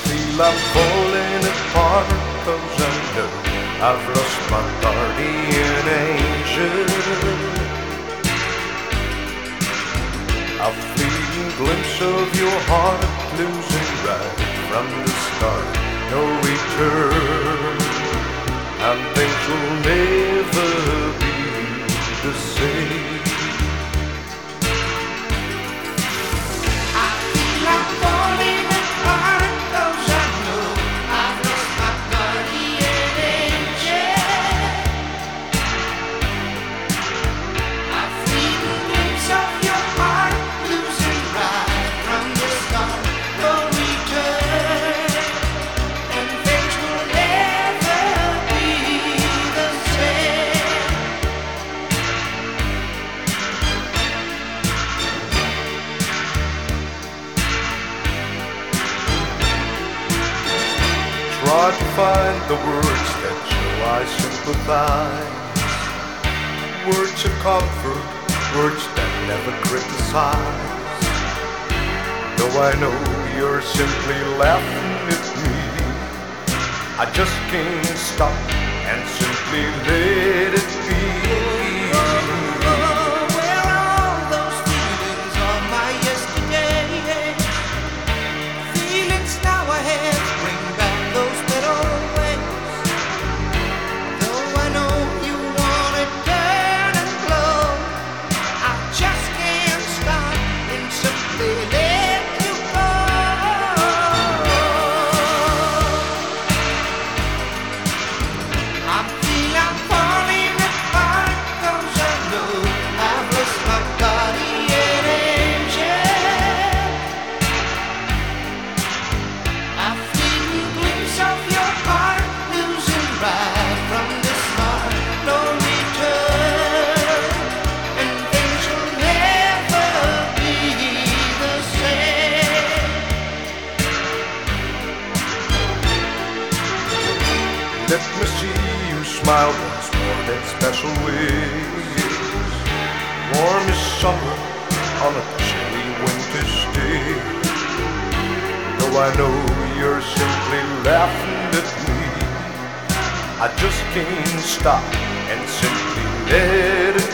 feel I'm falling apart 'cause I know I've lost my guardian angel. A fleeting glimpse of your heart, losing right from the start, no return, and things will never be the same. Try to find the words that show I sympathize, words of comfort, words that never criticize. Though I know you're simply laughing at me, I just can't stop and simply let it be. Let me see you smile once more, that special ways. Warm as summer on a chilly winter's day. Though I know you're simply laughing at me, I just can't stop and simply let it